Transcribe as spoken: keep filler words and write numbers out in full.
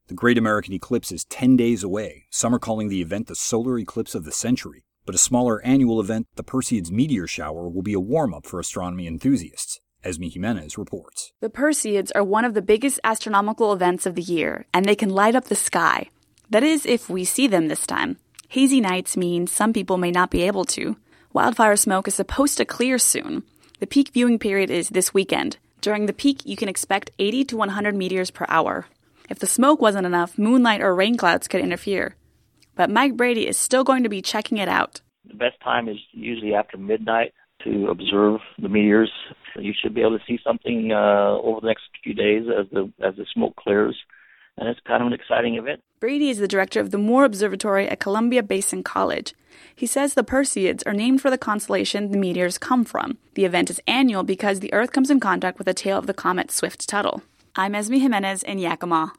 The Great American Eclipse is ten days away. Some are calling the event the solar eclipse of the century. But a smaller annual event, the Perseids meteor shower, will be a warm-up for astronomy enthusiasts. Esme Jimenez reports. The Perseids are one of the biggest astronomical events of the year, and they can light up the sky. That is, if we see them this time. Hazy nights mean some people may not be able to. Wildfire smoke is supposed to clear soon. The peak viewing period is this weekend. During the peak, you can expect eighty to one hundred meteors per hour. If the smoke wasn't enough, moonlight or rain clouds could interfere. But Mike Brady is still going to be checking it out. The best time is usually after midnight to observe the meteors. You should be able to see something uh, over the next few days as the as the smoke clears. And it's kind of an exciting event. Brady is the director of the Moore Observatory at Columbia Basin College. He says the Perseids are named for the constellation the meteors come from. The event is annual because the Earth comes in contact with the tail of the comet Swift-Tuttle. I'm Esme Jimenez in Yakima.